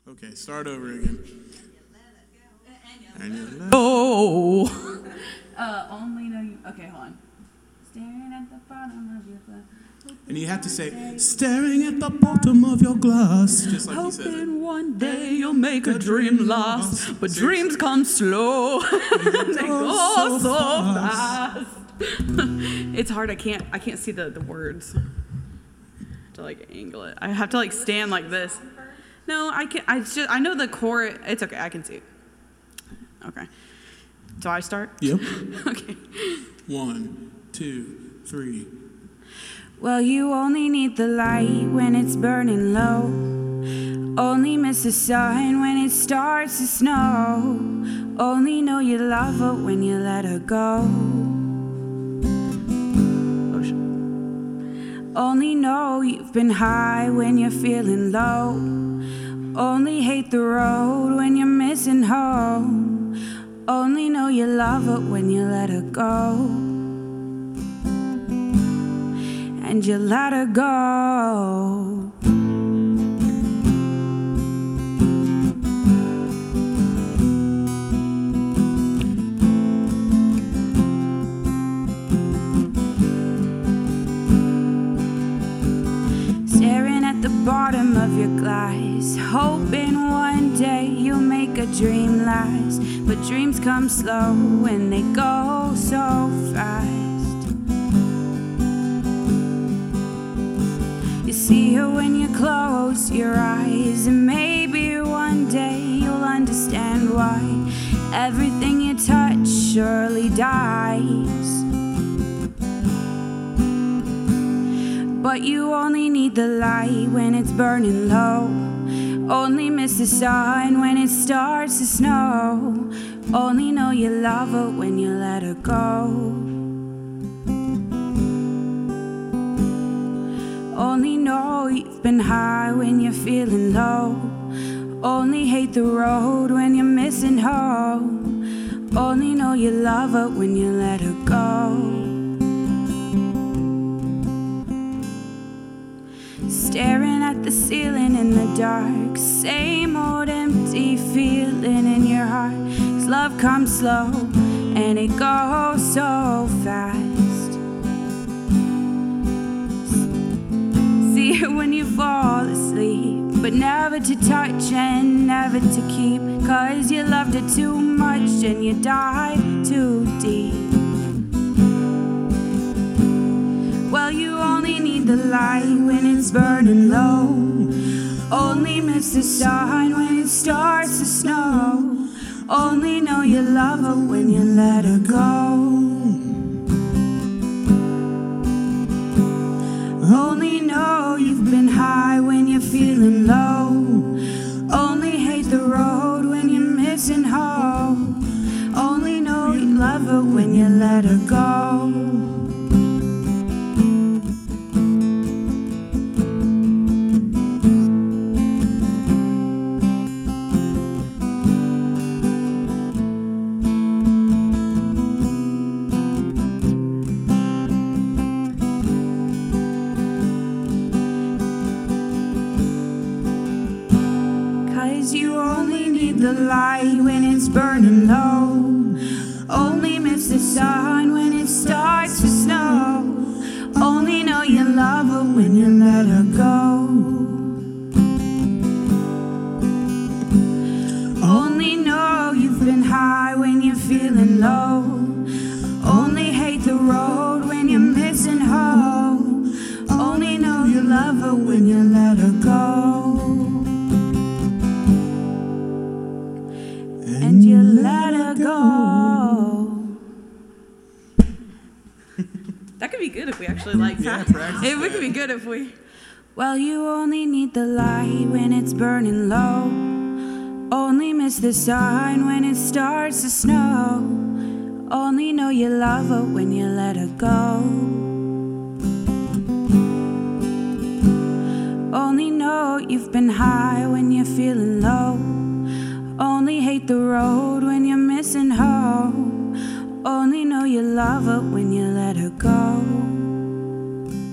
Okay, start over again. And you let it Oh. Only know you. Okay, hold on. Staring at the bottom of your glass. And you have to say, staring at the bottom of your glass. Just like he says it. Hoping one day you'll make a dream last. But dreams come slow. They go so fast. It's hard. I can't see the words. I have to like angle it. I have to like stand like this. No, I can't. I know the chorus. It's okay. I can see it. Okay. So I start? Yep. Okay. 1, 2, 3. Well, you only need the light when it's burning low. Only miss the sun when it starts to snow. Only know you love her when you let her go. Only know you've been high when you're feeling low. Only hate the road when you're missing home. Only know you love her when you let her go. And you let her go. Staring at the bottom of your glass, hoping one day you'll make a dream last. But dreams come slow and they go so fast. You see her when you close your eyes, and maybe one day you'll understand why everything you touch surely dies. But you only need the light when it's burning low. Only miss the sun when it starts to snow. Only know you love her when you let her go. Only know you've been high when you're feeling low. Only hate the road when you're missing home. Only know you love her when you let her go. Staring at the ceiling in the dark, same old empty feeling in your heart. 'Cause love comes slow and it goes so fast. See it when you fall asleep, but never to touch and never to keep. 'Cause you loved it too much and you died too deep. Well, you only need the light when it's burning low. Only miss the sun when it starts to snow. Only know you love her when you let her go. Only know you've been high when you're feeling low. Only hate the road when you're missing home. Only know you love her when you let her go. The light when it's burning low. Only miss the sun when it starts to snow. Only know you love her when you let her go. Only know you've been high when you're feeling low. Only hate the road when you're missing home. Only know you love her when you let her go. And you let her go. That could be good if we actually like that. Practice It could be good if we. Well, you only need the light when it's burning low. Only miss the sun when it starts to snow. Only know you love her when you let her go. Only know you've been high when you're feeling low. Only hate the road when you're missing home. Only know you love her when you let her go.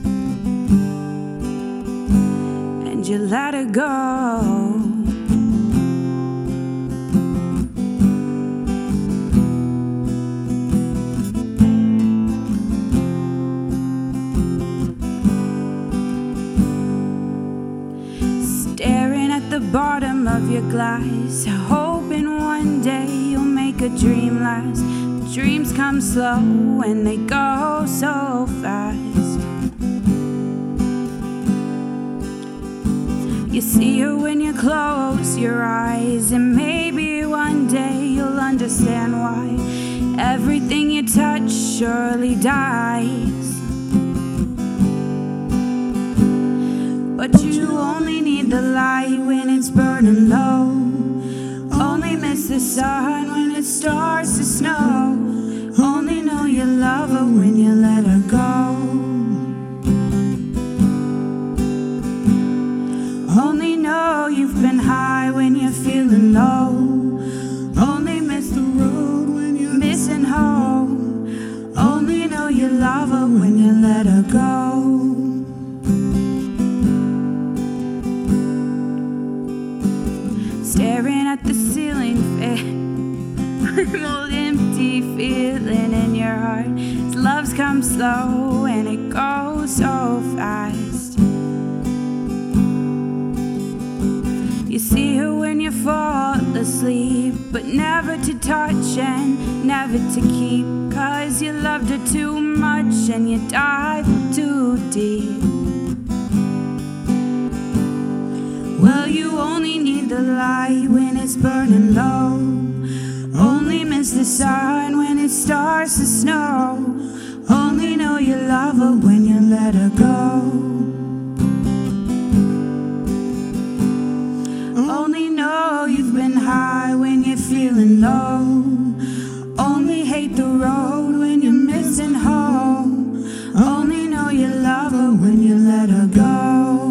And you let her go. staring at the bottom of your glass, hoping one day you'll make a dream last. Dreams come slow and they go so fast. You see her when you close your eyes, and maybe one day you'll understand why everything you touch surely dies. But you only need the light when it's burning low, only miss the sun when it starts to snow, only know you love her when you let her go. Only know you've been high when you're feeling low, only miss the road when you're missing home, only know you love her when you let her go. Staring at the ceiling fan, old empty feeling in your heart. Love's come slow and it goes so fast. You see her when you fall asleep, but never to touch and never to keep, 'cause you loved her too much and you dived too deep. Well, you only need the light when it's burning low, only miss the sun when it starts to snow, only know you love her when you let her go. Only know you've been high when you're feeling low, only hate the road when you're missing home, only know you love her when you let her go.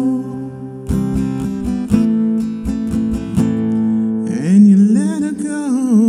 And you let her go.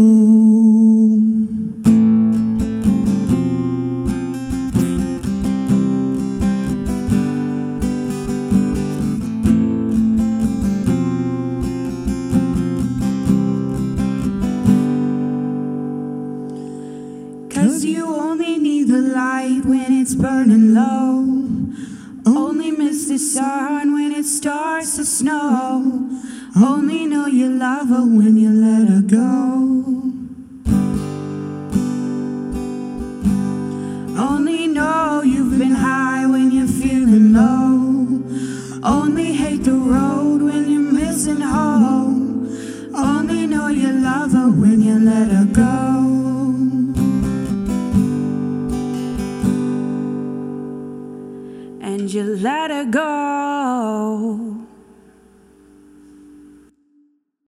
Cause you only need the light when it's burning low, only miss the sun when it starts to snow, only know you love her when you let her go. Only know you've been high when you're feeling low, only hate the road when you're missing home, only know you love her when you let her go. And you let her go.